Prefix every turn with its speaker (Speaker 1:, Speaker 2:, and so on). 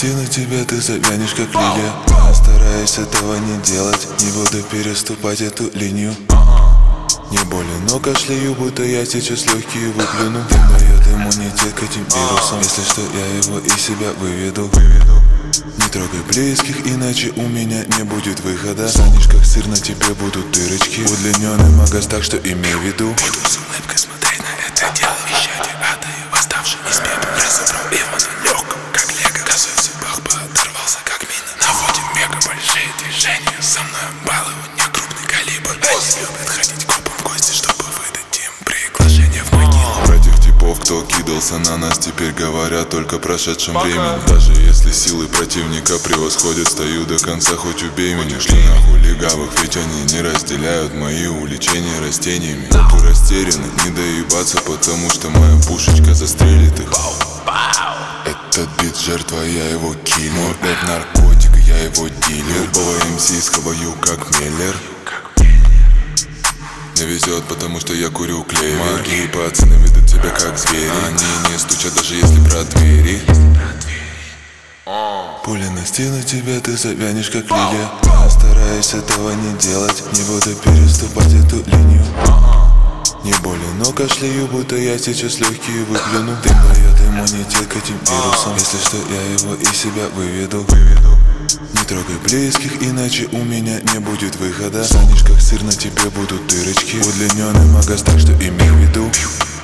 Speaker 1: настигну тебя, ты завянешь как лилия. Стараюсь этого не делать, не буду переступать эту линию. Не болен, но кашляю, будто я сейчас легкие выплюну. Дает иммунитет к этим вирусам. Если что, я его из себя выведу. Не трогай близких, иначе у меня не будет выхода. Станешь как сыр, на тебе будут дырочки. Удлиненный магаз, так что имей в виду.
Speaker 2: Буду с улыбкой смотреть на это дело. Ищите ада и восставший из пепла. Разобрал его на легком, как лего. Косой в зубах подорвался, как мина. Наводим мега большие движения. Со мной балуют не крупный калибр. Они любят ходить копом в гости, чтобы выдать им приглашение в могилу.
Speaker 1: Про тех типов, кто кидался на нас, теперь говорят только прошедшем времени. Даже если силы противника превосходят, стою до конца, хоть убей меня. Шли нахуй легавых, ведь они не разделяют мои увлечения растениями. Копы растеряны, не доебаться, потому что моя пушечка застрелит их. Этот бит жертва, я его киллер. Мой рэп наркотик, я его дилер. Любого МС схаваю как Меллер. Мне везет, потому что я курю клевер. Мои пацаны ведут себя как звери. Они не стучат, даже если про двери. Пуля настигнет тебя, ты завянешь как лилия. Стараюсь этого не делать, не буду переступать эту линию. Не болен, но кашляю, будто я сейчас легкие выплюну. Дым дает иммунитет к этим вирусам. Если что, я его из себя выведу. Не трогай близких, иначе у меня не будет выхода. Станешь как сыр, на тебе будут дырочки. Удлиненный магаз, так что имей в виду.